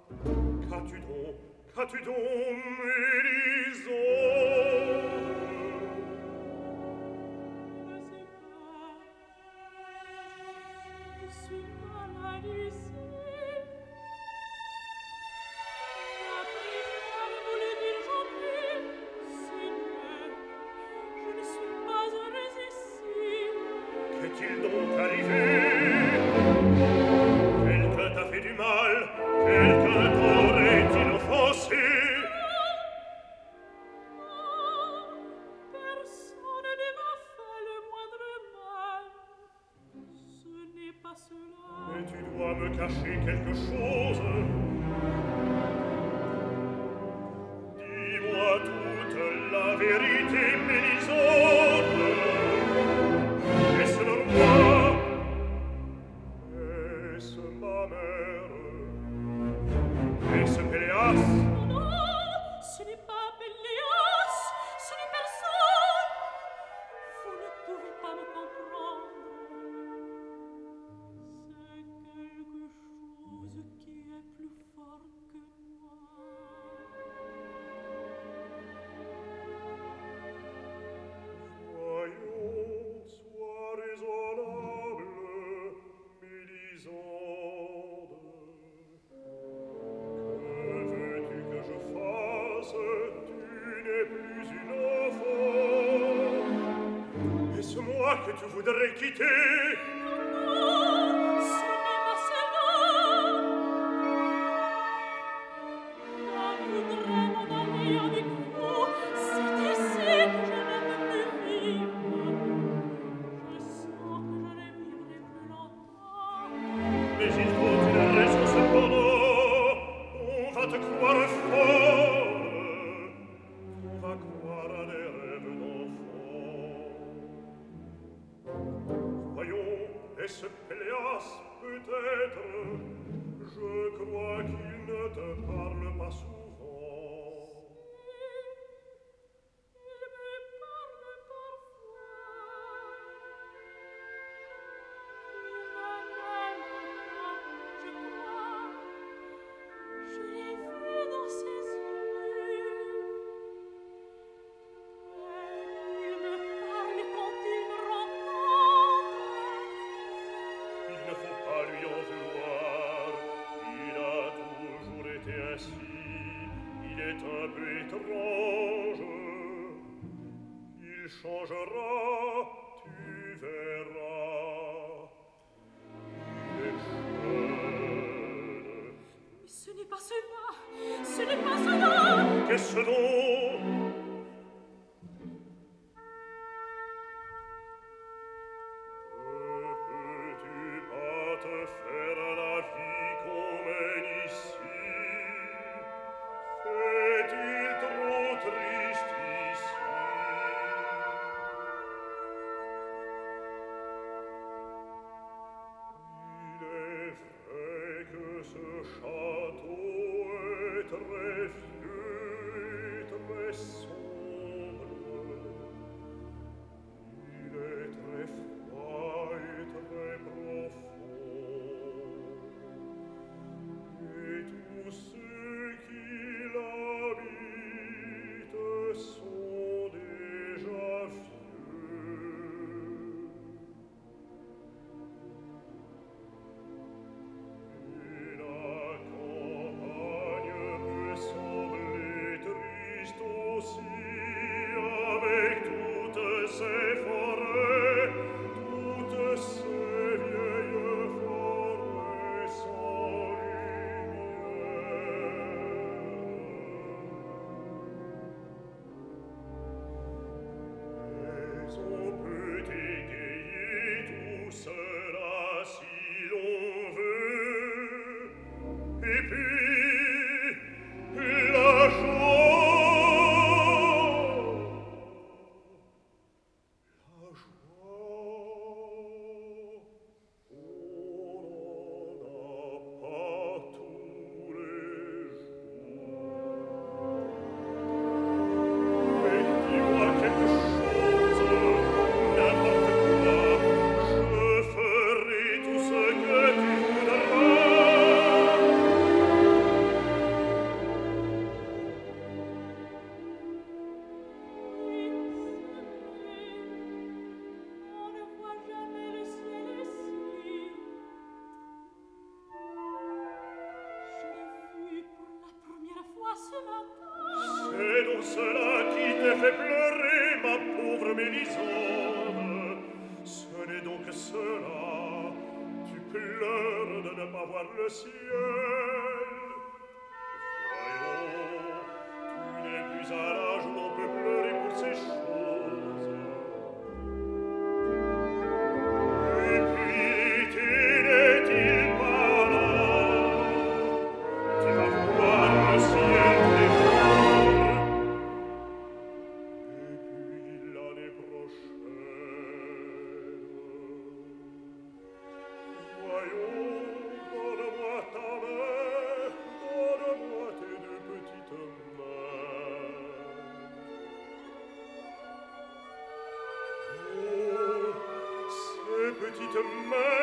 Qu'as-tu donc, Mélisande? Je sais pas. Je suis paralysée. La prière voulait dire chanter. Seigneur, je ne suis pas heureuse ici. Qu'est-il donc arrivé? Quelqu'un t'a fait du mal? Quelqu'un t'aurait-il offensé? Personne ne m'a fait le moindre mal. Ce n'est pas cela. Mais tu dois me cacher quelque chose. Dis-moi toute la vérité, Mélisande. Est-ce le roi? Est-ce ma mère? Est-ce Péléas? Oh non, ce n'est pas Péléas, ce n'est personne. Vous ne pouvez pas me comprendre. C'est quelque chose qui est plus fort que moi. Voyons, sois raisonnable, Mélisande. Que veux-tu que je fasse? Tu n'es plus une enfant. Est-ce moi que tu voudrais quitter? Non, ce n'est pas cela. Je voudrais m'en aller avec vous. C'est ici que je ne peux plus vivre. Je sens que je ne vivrai plus longtemps. Mais il faut une raison cependant. On va te croire folle. On va croire à des rêves d'enfant. Voyons, est-ce Péléas peut-être? Je crois qu'il ne te parle pas souvent. Il me parle parfois. Je n'aime pas, je crois. Je l'ai vu dans ses yeux. Il me parle quand il me rencontre. Il ne faut pas lui en vouloir. Il a toujours été ainsi. Il est un peu étrange. Il changera, tu verras. Il est jeune. Mais ce n'est pas cela. Ce n'est pas cela. Qu'est-ce donc? Peux-tu pas te faire la vie qu'on mène ici? Fait-il trop triste ici? Il est vrai que ce château est très vieux et très ma pauvre Mélisande, ce n'est donc cela. Tu pleures de ne pas voir le ciel. Voyons, tu n'es plus à l'âge où l'on peut pleurer pour ces choses. Et puis, n'est-il pas là? Tu vas voir le ciel des jours. Et puis l'année prochaine. Voyons, donne-moi ta main, donne-moi tes deux petites mains. Oh, ces petites mains